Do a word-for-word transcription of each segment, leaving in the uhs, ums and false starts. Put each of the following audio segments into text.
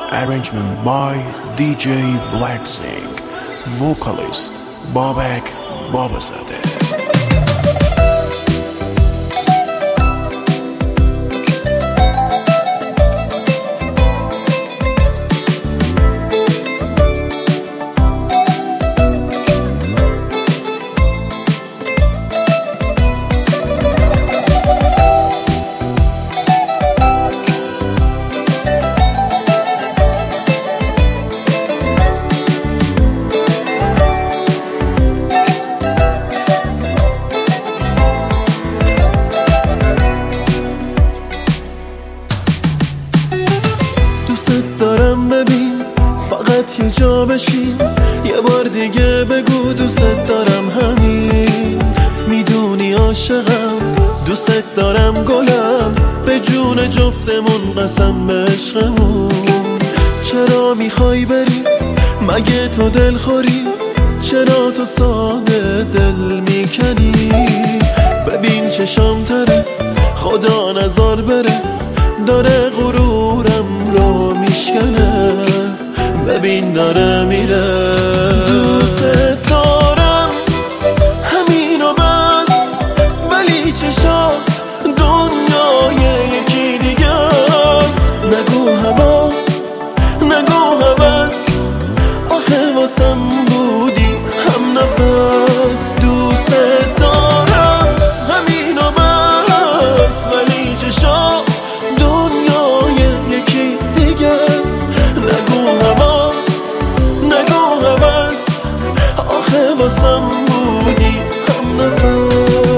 Arrangement by دی جی Blacksing. Vocalist Babak Babazadeh. دارم ببین فقط یه جا بشین، یه بار دیگه بگو دوست دارم، همین میدونی عاشقم، دوست دارم گلم، به جون جفتمون قسم به عشقمون. چرا میخوای بری؟ مگه تو دل خوری؟ چرا تو ساده دل میکنی؟ ببین چشام تره، خدا نزار بره، داره غرورم رو میشکنه، ببین داره میره. دوست دارم همینو بس، ولی چشات دنیای یکی دیگه است. نگو هوا نگو هوس، آخه واسم بودی هم نفس. دوست دارم همینو بس، ولی چشات دنیای یکی دیگه است. نگو هوا نگو هوس، آخه واسم بودی هم نفس.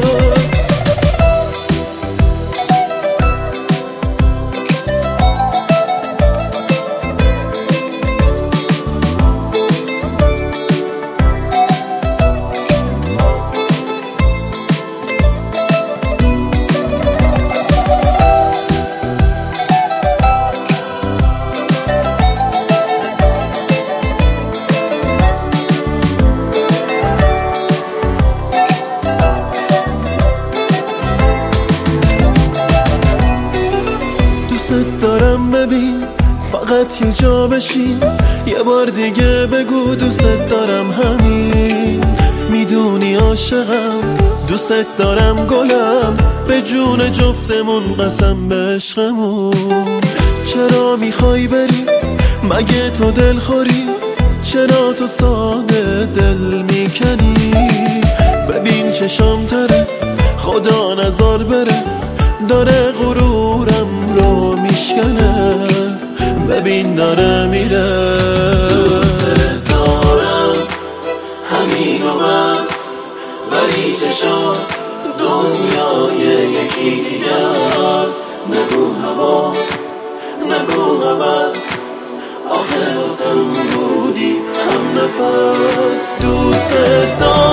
دارم ببین فقط یه جا بشین، یه بار دیگه بگو دوست دارم، همین میدونی عاشقم، دوست دارم گلم، به جون جفتمون قسم به عشقمون. چرا میخوای بری؟ مگه تو دل خوری؟ چرا تو ساده دل میکنی؟ ببین چشام تره، خدا نزار بره، داره غرورم رو میشکنه، ببین داره میره. دوست دارم همینو بس، ولی چشات دنیای یکی دیگه است. نگو هوا نگو هوس، آخه واسم بودی هم نفس. دوست دارم